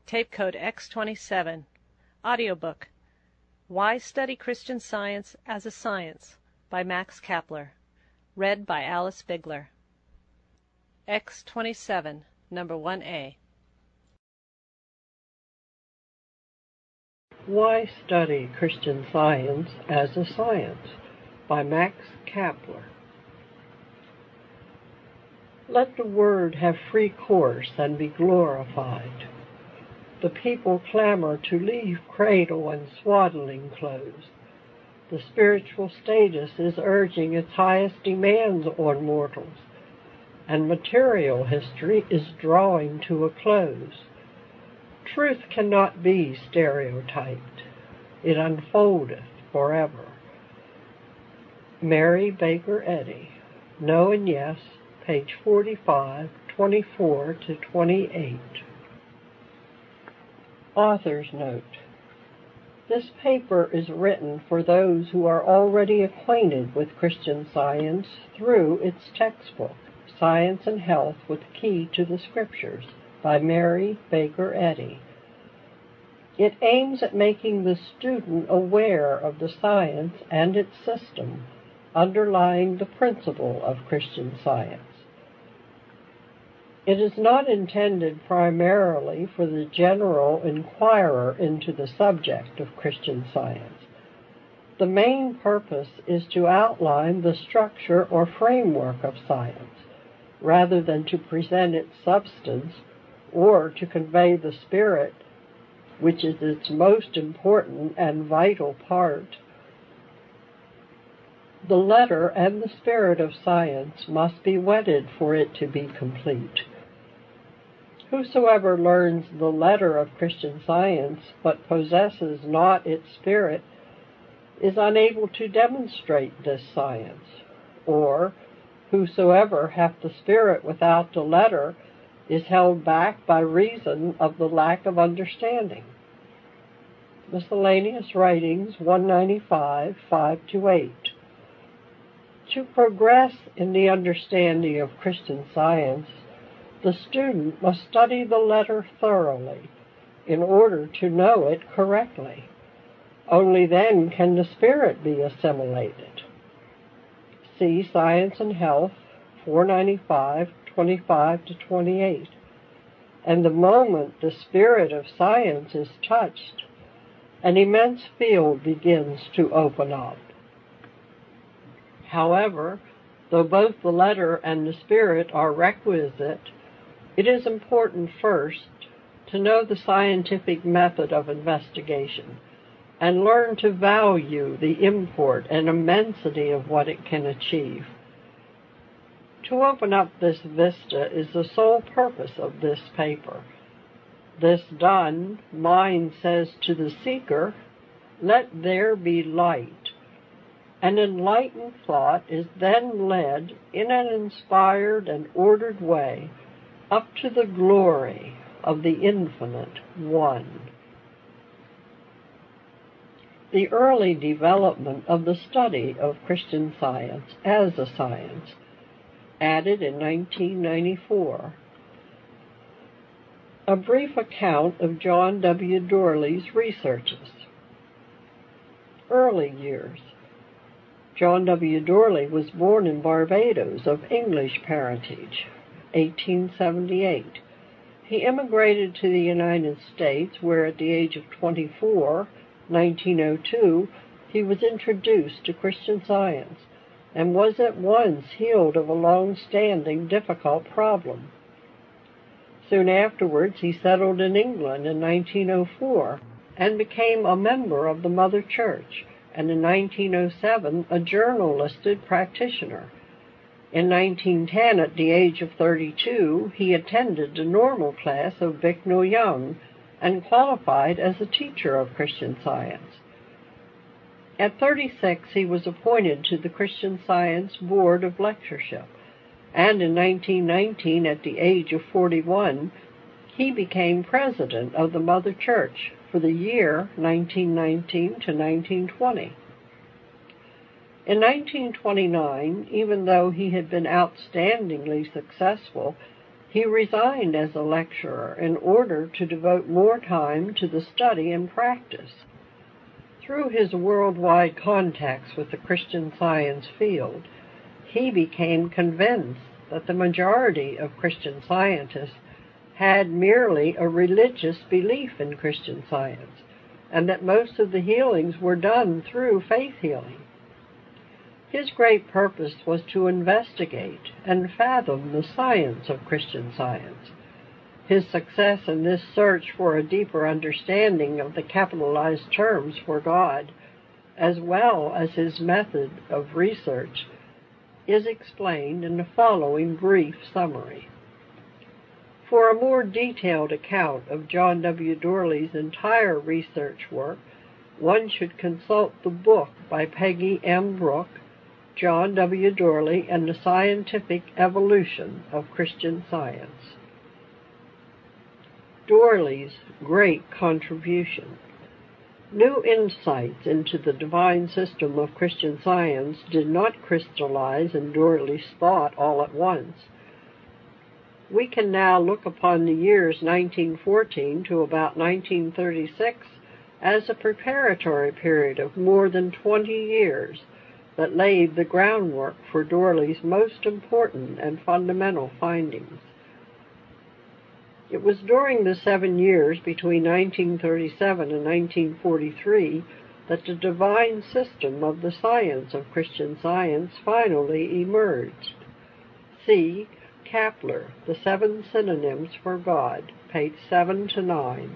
Tape code X27. Audiobook. Why Study Christian Science as a Science by Max Kapler. Read by Alice Bigler. X27, number 1A. Why Study Christian Science as a Science by Max Kapler. Let the Word have free course and be glorified. The people clamor to leave cradle and swaddling clothes. The spiritual status is urging its highest demands on mortals, and material history is drawing to a close. Truth cannot be stereotyped. It unfoldeth forever. Mary Baker Eddy, No and Yes, page 45, 24 to 28. Author's Note. This paper is written for those who are already acquainted with Christian Science through its textbook, Science and Health with Key to the Scriptures, by Mary Baker Eddy. It aims at making the student aware of the science and its system underlying the principle of Christian Science. It is not intended primarily for the general inquirer into the subject of Christian Science. The main purpose is to outline the structure or framework of science, rather than to present its substance or to convey the spirit, which is its most important and vital part. The letter and the spirit of science must be wedded for it to be complete. Whosoever learns the letter of Christian Science but possesses not its spirit is unable to demonstrate this science, or whosoever hath the spirit without the letter is held back by reason of the lack of understanding. Miscellaneous Writings 195, 5-8. To progress in the understanding of Christian Science, the student must study the letter thoroughly in order to know it correctly. Only then can the spirit be assimilated. See Science and Health, 495, 25 to 28. And the moment the spirit of science is touched, an immense field begins to open up. However, though both the letter and the spirit are requisite, it is important first to know the scientific method of investigation and learn to value the import and immensity of what it can achieve. To open up this vista is the sole purpose of this paper. This done, mind says to the seeker, "Let there be light." An enlightened thought is then led in an inspired and ordered way up to the glory of the infinite One. The early development of the study of Christian Science as a science, added in 1994. A brief account of John W. Dorley's researches. Early years. John W. Dorley was born in Barbados of English parentage, 1878. He immigrated to the United States, where at the age of 24, 1902, he was introduced to Christian Science and was at once healed of a long-standing difficult problem. Soon afterwards, he settled in England in 1904 and became a member of the Mother Church, and in 1907 a journal-listed practitioner. In 1910, at the age of 32, he attended the normal class of Bicknell Young and qualified as a teacher of Christian Science. At 36, he was appointed to the Christian Science Board of Lectureship, and in 1919, at the age of 41, he became president of the Mother Church for the year 1919 to 1920. In 1929, even though he had been outstandingly successful, He resigned as a lecturer in order to devote more time to the study and practice. Through his worldwide contacts with the Christian Science field, he became convinced that the majority of Christian scientists had merely a religious belief in Christian Science, and that most of the healings were done through faith healing. His great purpose was to investigate and fathom the science of Christian Science. His success in this search for a deeper understanding of the capitalized terms for God, as well as his method of research, is explained in the following brief summary. For a more detailed account of John W. Dorley's entire research work, one should consult the book by Peggy M. Brooke, John W. Dorley and the Scientific Evolution of Christian Science. Dorley's great contribution. New insights into the divine system of Christian Science did not crystallize in Dorley's thought all at once. We can now look upon the years 1914 to about 1936 as a preparatory period of more than 20 years that laid the groundwork for Dorley's most important and fundamental findings. It was during the 7 years between 1937 and 1943 that the divine system of the science of Christian Science finally emerged. See Kapler, The 7 Synonyms for God, page 7 to 9.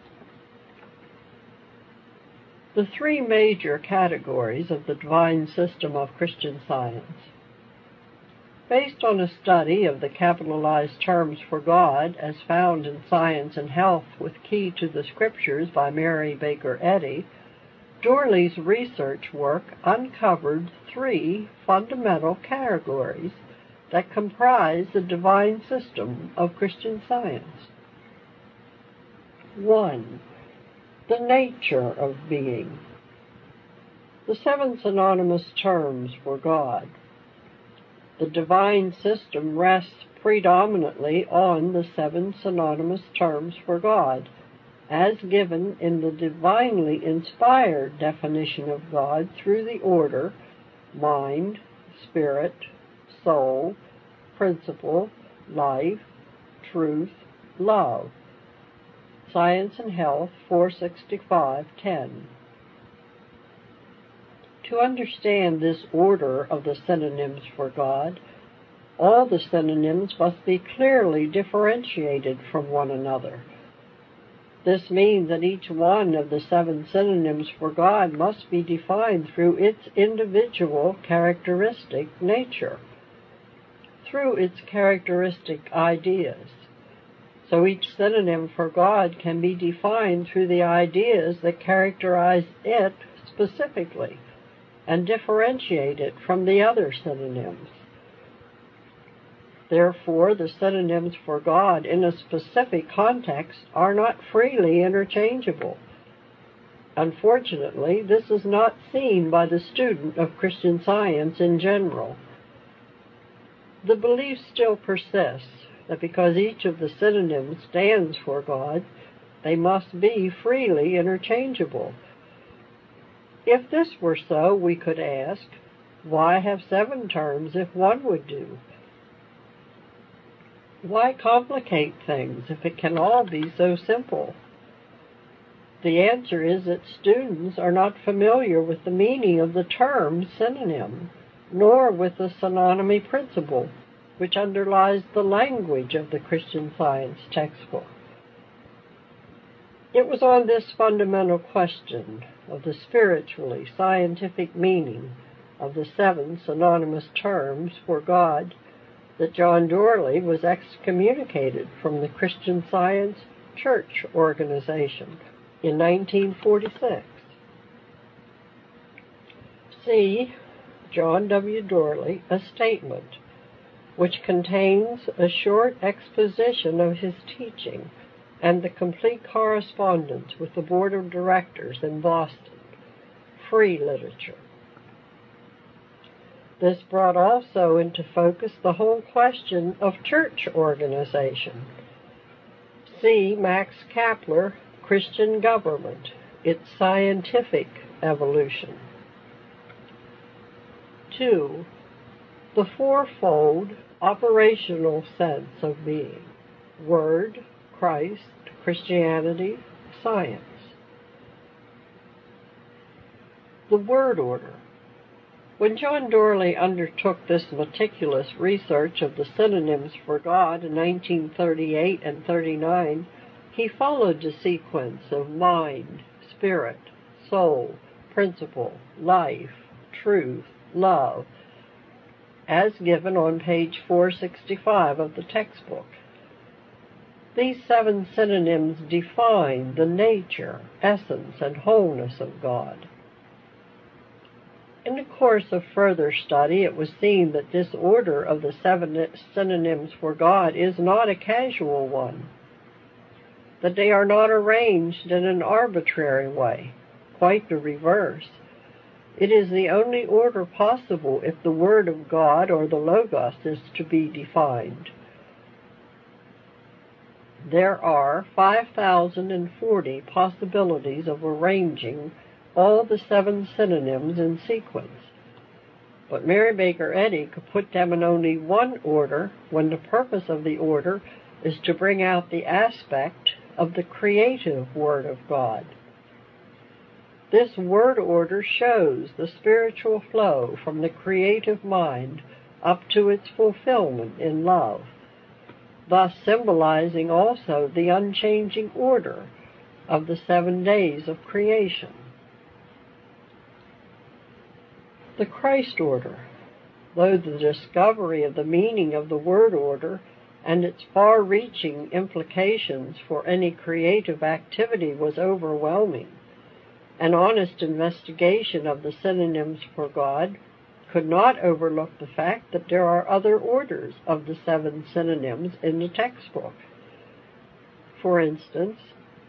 The 3 major categories of the divine system of Christian Science. Based on a study of the capitalized terms for God as found in Science and Health with Key to the Scriptures by Mary Baker Eddy, Dorley's research work uncovered 3 fundamental categories that comprise the divine system of Christian Science. 1. The nature of being. The 7 synonymous terms for God. The divine system rests predominantly on the 7 synonymous terms for God, as given in the divinely inspired definition of God through the order mind, spirit, soul, principle, life, truth, love. Science and Health, 465:10. To understand this order of the synonyms for God, all the synonyms must be clearly differentiated from one another. This means that each one of the 7 synonyms for God must be defined through its individual characteristic nature, through its characteristic ideas. So each synonym for God can be defined through the ideas that characterize it specifically and differentiate it from the other synonyms. Therefore, the synonyms for God in a specific context are not freely interchangeable. Unfortunately, this is not seen by the student of Christian Science in general. The belief still persists that because each of the synonyms stands for God, they must be freely interchangeable. If this were so, we could ask, why have 7 terms if one would do? Why complicate things if it can all be so simple? The answer is that students are not familiar with the meaning of the term synonym, nor with the synonymy principle, which underlies the language of the Christian Science textbook. It was on this fundamental question of the spiritually scientific meaning of the 7 synonymous terms for God that John Dorley was excommunicated from the Christian Science Church organization in 1946. See John W. Dorley, A Statement, which contains a short exposition of his teaching and the complete correspondence with the Board of Directors in Boston. Free literature. This brought also into focus the whole question of church organization. See Max Kapler, Christian Government, Its Scientific Evolution. 2. The fourfold operational sense of being: Word, Christ, Christianity, Science. The word order. When John Dorley undertook this meticulous research of the synonyms for God in 1938 and 39, he followed the sequence of mind, spirit, soul, principle, life, truth, love, as given on page 465 of the textbook. These 7 synonyms define the nature, essence, and wholeness of God. In the course of further study, it was seen that this order of the 7 synonyms for God is not a casual one, that they are not arranged in an arbitrary way, quite the reverse. It is the only order possible if the Word of God, or the Logos, is to be defined. There are 5,040 possibilities of arranging all the 7 synonyms in sequence, but Mary Baker Eddy could put them in only one order when the purpose of the order is to bring out the aspect of the creative Word of God. This word order shows the spiritual flow from the creative mind up to its fulfillment in love, thus symbolizing also the unchanging order of the 7 days of creation. The Christ order. Though the discovery of the meaning of the word order and its far-reaching implications for any creative activity was overwhelming, an honest investigation of the synonyms for God could not overlook the fact that there are other orders of the 7 synonyms in the textbook. For instance,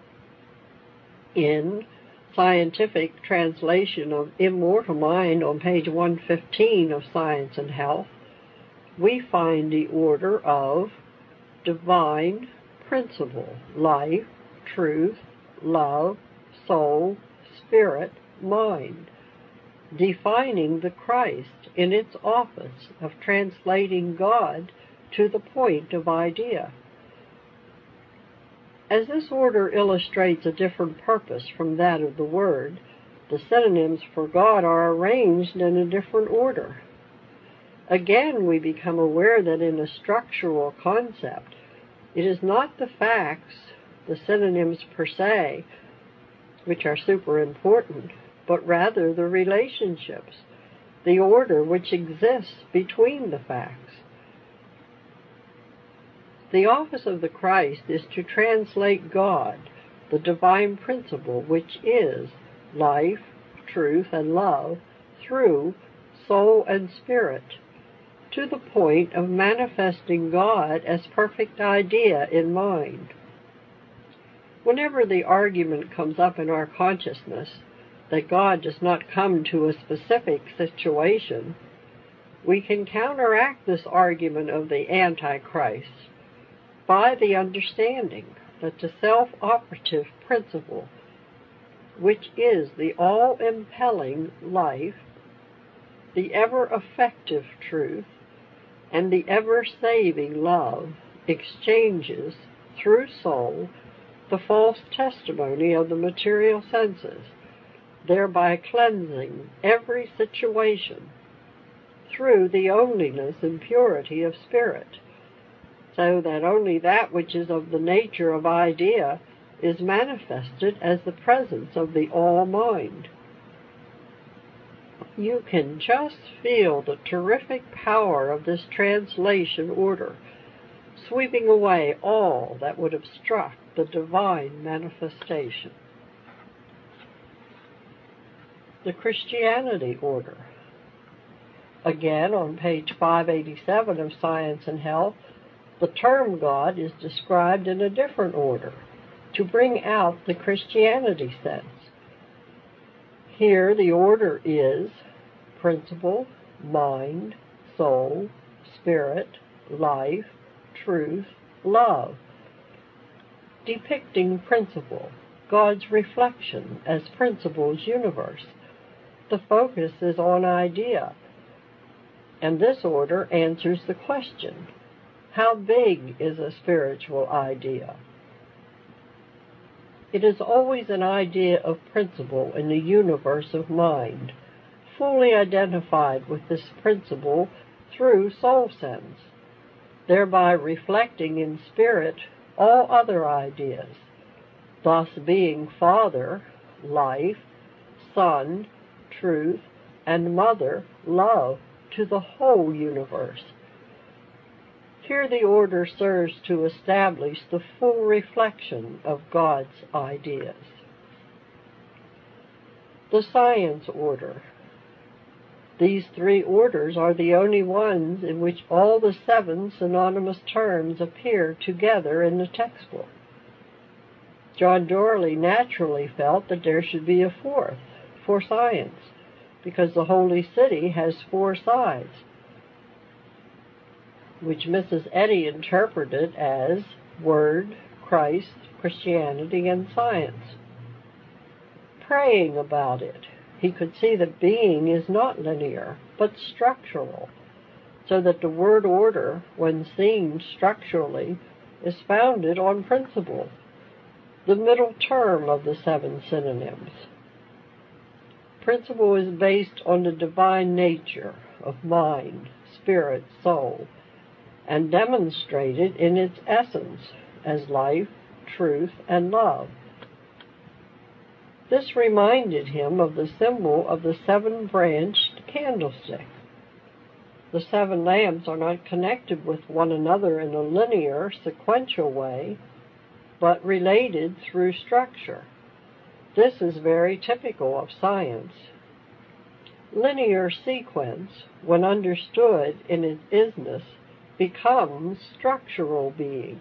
in Scientific Translation of Immortal Mind on page 115 of Science and Health, we find the order of divine principle, life, truth, love, soul, spirit, mind, defining the Christ in its office of translating God to the point of idea. As this order illustrates a different purpose from that of the Word, the synonyms for God are arranged in a different order. Again, we become aware that in a structural concept, it is not the facts, the synonyms per se, which are super important, but rather the relationships, the order which exists between the facts. The office of the Christ is to translate God, the divine principle, which is life, truth, and love, through soul and spirit, to the point of manifesting God as perfect idea in mind. Whenever the argument comes up in our consciousness that God does not come to a specific situation, we can counteract this argument of the Antichrist by the understanding that the self-operative principle, which is the all-impelling life, the ever-effective truth, and the ever-saving love, exchanges, through soul, the false testimony of the material senses, thereby cleansing every situation through the onlyness and purity of spirit, so that only that which is of the nature of idea is manifested as the presence of the all-mind. You can just feel the terrific power of this translation order, sweeping away all that would obstruct the divine manifestation. The Christianity order. Again, on page 587 of Science and Health, the term God is described in a different order to bring out the Christianity sense. Here the order is principle, mind, soul, spirit, life, truth, love. Depicting principle, God's reflection as principle's universe. The focus is on idea, and this order answers the question, how big is a spiritual idea? It is always an idea of principle in the universe of mind, fully identified with this principle through soul sense, thereby reflecting in spirit all other ideas, thus being Father, life, Son, truth, and Mother, love, to the whole universe. Here the order serves to establish the full reflection of God's ideas. The science order. These three orders are the only ones in which all the 7 synonymous terms appear together in the textbook. John Dorley naturally felt that there should be a 4th, for science, because the Holy City has 4 sides, which Mrs. Eddy interpreted as Word, Christ, Christianity, and science. Praying about it, he could see that being is not linear, but structural, so that the word order, when seen structurally, is founded on principle, the middle term of the 7 synonyms. Principle is based on the divine nature of mind, spirit, soul, and demonstrated in its essence as life, truth, and love. This reminded him of the symbol of the 7-branched candlestick. The 7 lamps are not connected with one another in a linear, sequential way, but related through structure. This is very typical of science. Linear sequence, when understood in its isness, becomes structural being.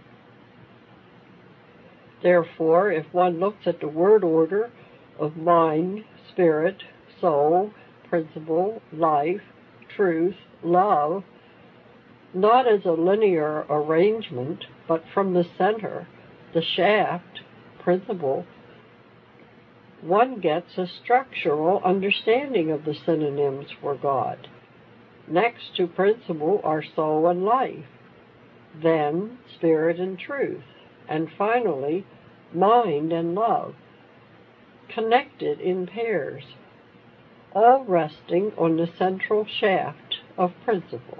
Therefore, if one looks at the word order of mind, spirit, soul, principle, life, truth, love, not as a linear arrangement, but from the center, the shaft, principle, one gets a structural understanding of the synonyms for God. Next to principle are soul and life, then spirit and truth, and finally mind and love, connected in pairs, all resting on the central shaft of principle.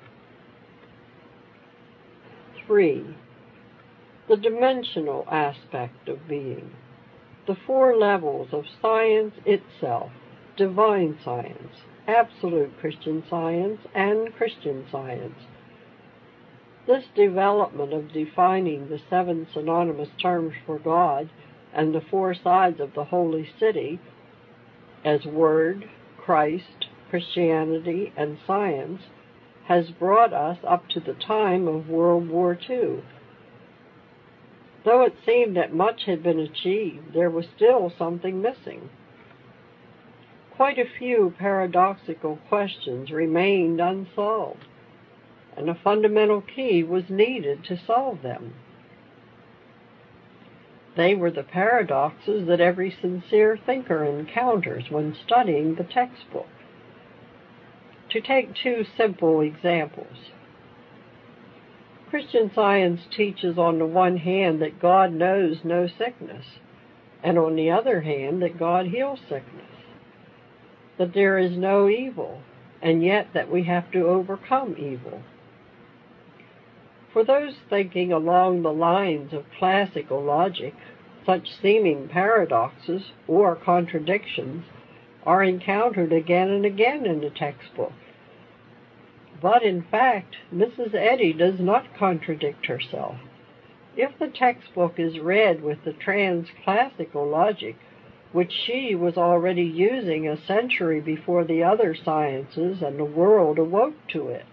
3. The dimensional aspect of being. The 4 levels of science itself, divine science, absolute Christian science, and Christian science. This development of defining the 7 synonymous terms for God and the 4 sides of the Holy City as Word, Christ, Christianity, and science has brought us up to the time of World War II. Though it seemed that much had been achieved, there was still something missing. Quite a few paradoxical questions remained unsolved, and a fundamental key was needed to solve them. They were the paradoxes that every sincere thinker encounters when studying the textbook. To take 2 simple examples. Christian Science teaches on the one hand that God knows no sickness, and on the other hand that God heals sickness, that there is no evil, and yet that we have to overcome evil. For those thinking along the lines of classical logic, such seeming paradoxes or contradictions are encountered again and again in the textbook. But in fact, Mrs. Eddy does not contradict herself. If the textbook is read with the trans-classical logic, which she was already using a century before the other sciences and the world awoke to it.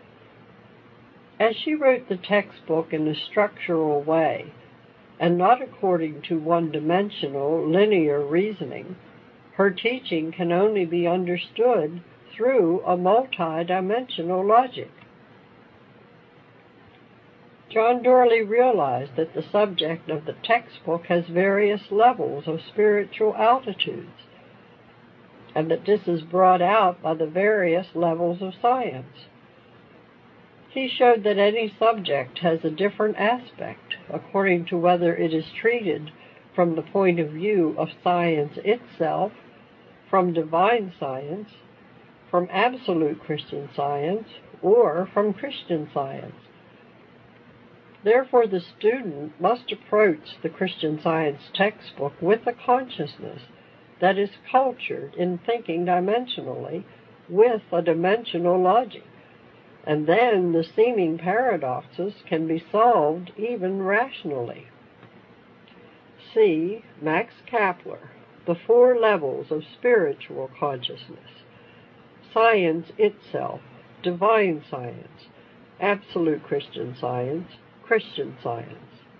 As she wrote the textbook in a structural way, and not according to one-dimensional, linear reasoning, her teaching can only be understood through a multi-dimensional logic. John Dorley realized that the subject of the textbook has various levels of spiritual altitudes, and that this is brought out by the various levels of science. He showed that any subject has a different aspect according to whether it is treated from the point of view of science itself, from divine science, from absolute Christian Science, or from Christian Science. Therefore, the student must approach the Christian Science textbook with a consciousness that is cultured in thinking dimensionally with a dimensional logic, and then the seeming paradoxes can be solved even rationally. See Max Kapler, The Four Levels of Spiritual Consciousness, Science Itself, Divine Science, Absolute Christian Science, Christian Science.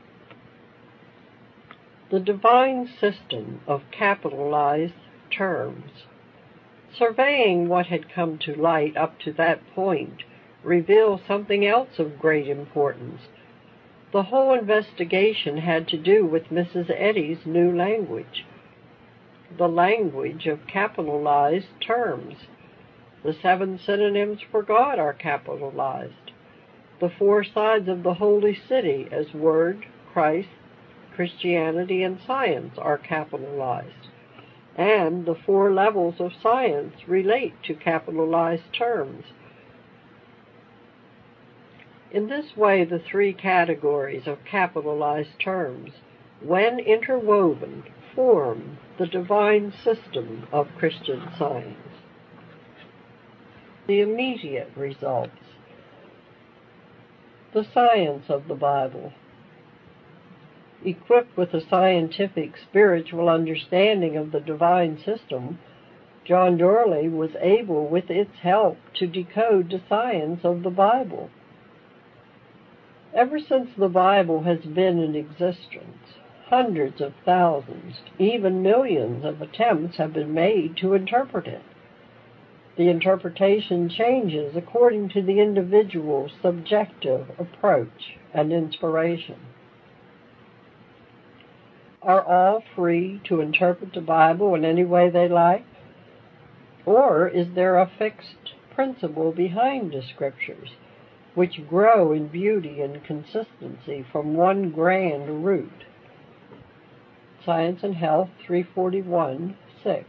The divine system of capitalized terms. Surveying what had come to light up to that point reveals something else of great importance. The whole investigation had to do with Mrs. Eddy's new language, the language of capitalized terms. The 7 synonyms for God are capitalized. The 4 sides of the Holy City as Word, Christ, Christianity, and Science are capitalized, and the 4 levels of science relate to capitalized terms. In this way, the 3 categories of capitalized terms, when interwoven, form the divine system of Christian Science. The immediate results. The science of the Bible. Equipped with a scientific, spiritual understanding of the divine system, John Dorley was able, with its help, to decode the science of the Bible. Ever since the Bible has been in existence, hundreds of thousands, even millions of attempts have been made to interpret it. The interpretation changes according to the individual's subjective approach and inspiration. Are all free to interpret the Bible in any way they like? Or is there a fixed principle behind the Scriptures, which grow in beauty and consistency from one grand root? Science and Health 341:6.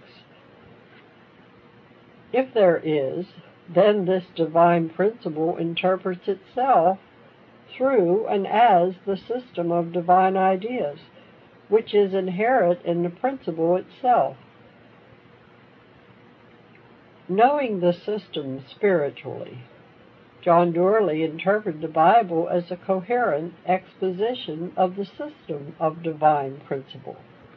If there is, then this divine principle interprets itself through and as the system of divine ideas, which is inherent in the principle itself. Knowing the system spiritually, John Dorley interpreted the Bible as a coherent exposition of the system of divine principle.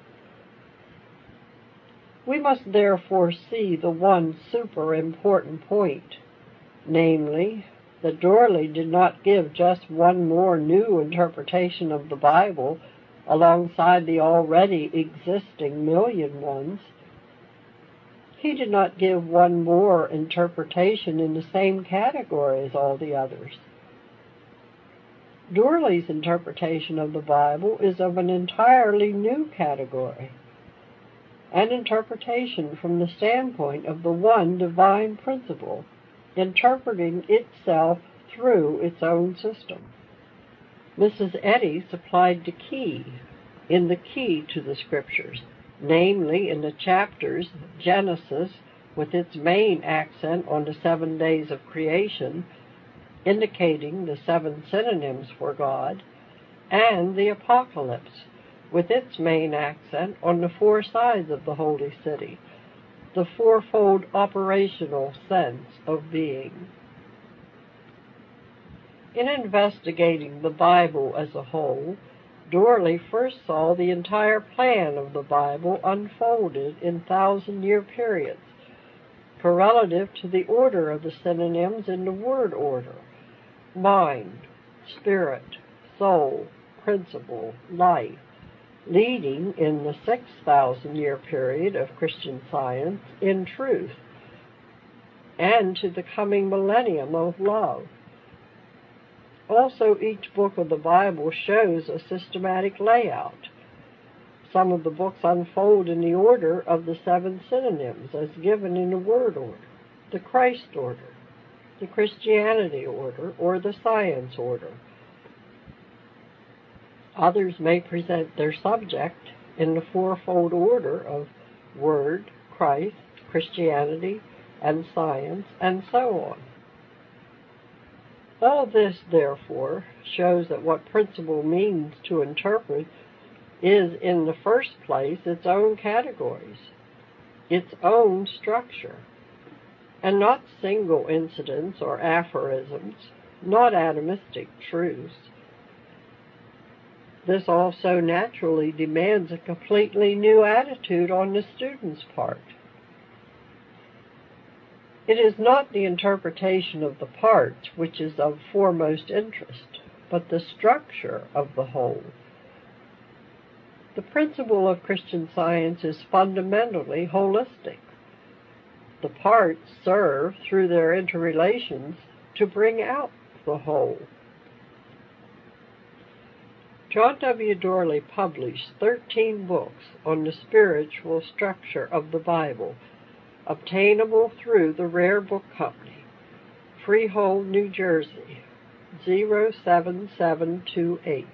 We must therefore see the one super important point, namely, that Dorley did not give just one more new interpretation of the Bible alongside the already existing million ones. He did not give one more interpretation in the same category as all the others. Dorley's interpretation of the Bible is of an entirely new category, an interpretation from the standpoint of the one divine principle, interpreting itself through its own system. Mrs. Eddy supplied the key to the Scriptures, namely in the chapters Genesis, with its main accent on the 7 days of creation, indicating the 7 synonyms for God, and the Apocalypse, with its main accent on the 4 sides of the Holy City, the fourfold operational sense of being. In investigating the Bible as a whole, Dorley first saw the entire plan of the Bible unfolded in 1,000-year periods, correlative to the order of the synonyms in the word order: mind, spirit, soul, principle, life, leading in the 6,000-year period of Christian Science in truth. and to the coming millennium of love. Also, each book of the Bible shows a systematic layout. Some of the books unfold in the order of the 7 synonyms as given in the Word order, the Christ order, the Christianity order, or the science order. Others may present their subject in the fourfold order of Word, Christ, Christianity, and science, and so on. All this, therefore, shows that what principle means to interpret is, in the first place, its own categories, its own structure, and not single incidents or aphorisms, not atomistic truths. This also naturally demands a completely new attitude on the student's part. It is not the interpretation of the parts which is of foremost interest, but the structure of the whole. The principle of Christian Science is fundamentally holistic. The parts serve, through their interrelations, to bring out the whole. John W. Dorley published 13 books on the spiritual structure of the Bible, obtainable through the Rare Book Company, Freehold, New Jersey, 07728.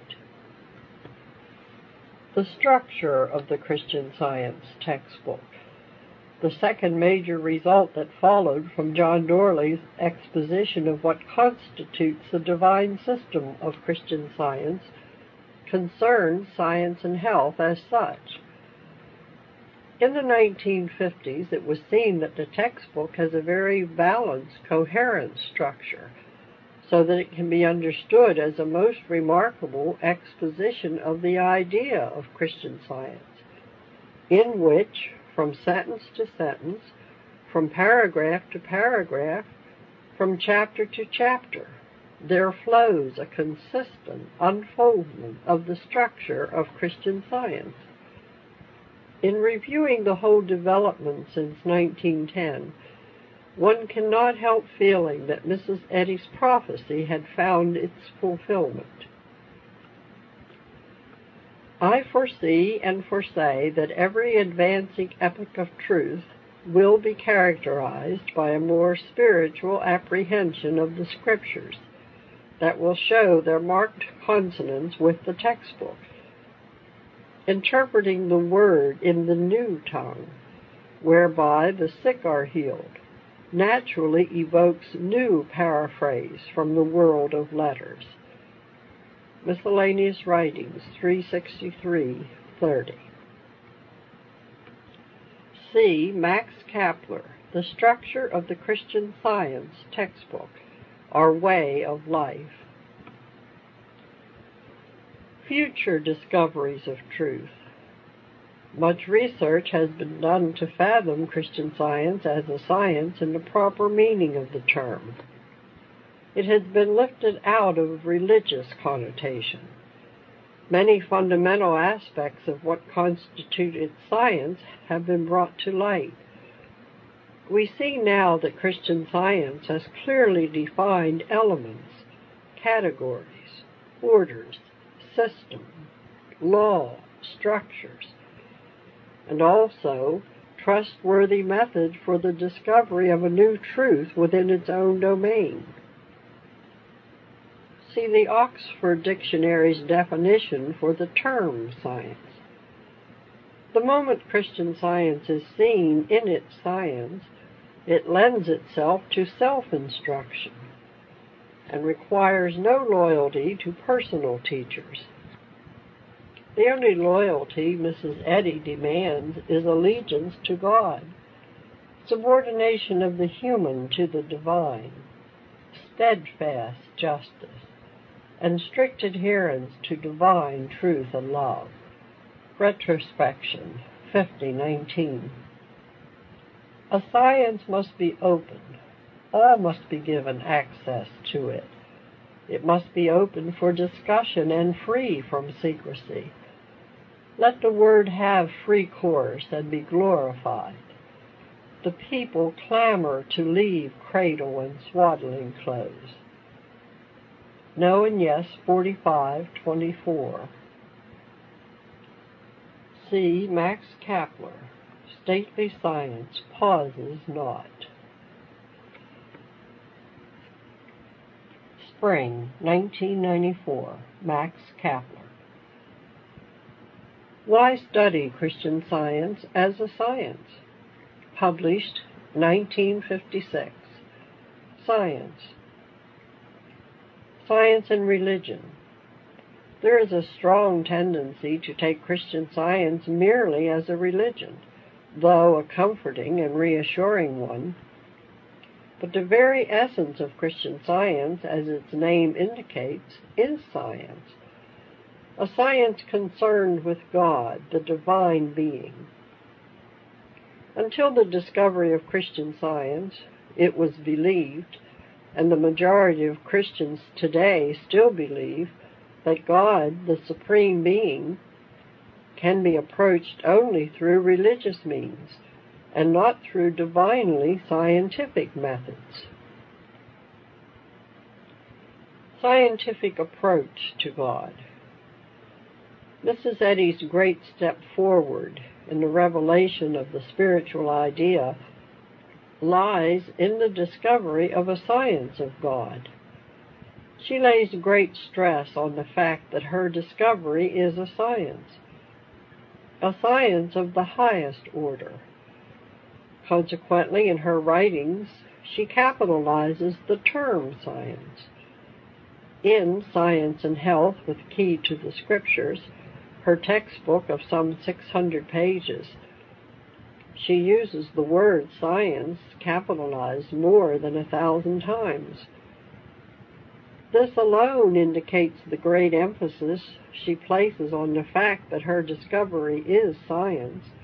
The structure of the Christian Science textbook. The second major result that followed from John Dorley's exposition of what constitutes the divine system of Christian Science concerns science and health as such. In the 1950s, it was seen that the textbook has a very balanced, coherent structure, so that it can be understood as a most remarkable exposition of the idea of Christian Science, in which, from sentence to sentence, from paragraph to paragraph, from chapter to chapter, there flows a consistent unfoldment of the structure of Christian Science. In reviewing the whole development since 1910, one cannot help feeling that Mrs. Eddy's prophecy had found its fulfillment. I foresee and foresay that every advancing epoch of truth will be characterized by a more spiritual apprehension of the Scriptures that will show their marked consonance with the textbook. Interpreting the Word in the new tongue, whereby the sick are healed, naturally evokes new paraphrase from the world of letters. Miscellaneous Writings, 363:30. C. Max Kapler, The Structure of the Christian Science textbook, Our Way of Life. Future discoveries of truth. Much research has been done to fathom Christian Science as a science in the proper meaning of the term. It has been lifted out of religious connotation. Many fundamental aspects of what constitute its science have been brought to light. We see now that Christian Science has clearly defined elements, categories, orders, system, law, structures, and also trustworthy methods for the discovery of a new truth within its own domain. See the Oxford Dictionary's definition for the term science. The moment Christian Science is seen in its science, it lends itself to self-instruction and requires no loyalty to personal teachers. The only loyalty Mrs. Eddy demands is allegiance to God, subordination of the human to the divine, steadfast justice, and strict adherence to divine truth and love. Retrospection, 50:19. A science must be open. All must be given access to it. It must be open for discussion and free from secrecy. Let the Word have free course and be glorified. The people clamor to leave cradle and swaddling clothes. No and Yes, 45:24. C. Max Kapler, Stately Science Pauses Not. Spring, 1994, Max Kapler. Why Study Christian Science as a Science? Published 1956. Science. Science and Religion. There is a strong tendency to take Christian Science merely as a religion, though a comforting and reassuring one. But the very essence of Christian Science, as its name indicates, is science. A science concerned with God, the divine being. Until the discovery of Christian Science, it was believed, and the majority of Christians today still believe, that God, the Supreme Being, can be approached only through religious means, and not through divinely scientific methods. Scientific approach to God. Mrs. Eddy's great step forward in the revelation of the spiritual idea lies in the discovery of a science of God. She lays great stress on the fact that her discovery is a science of the highest order. Consequently, in her writings, she capitalizes the term science. In Science and Health with Key to the Scriptures, her textbook of some 600 pages, she uses the word science capitalized more than 1,000 times. This alone indicates the great emphasis she places on the fact that her discovery is science,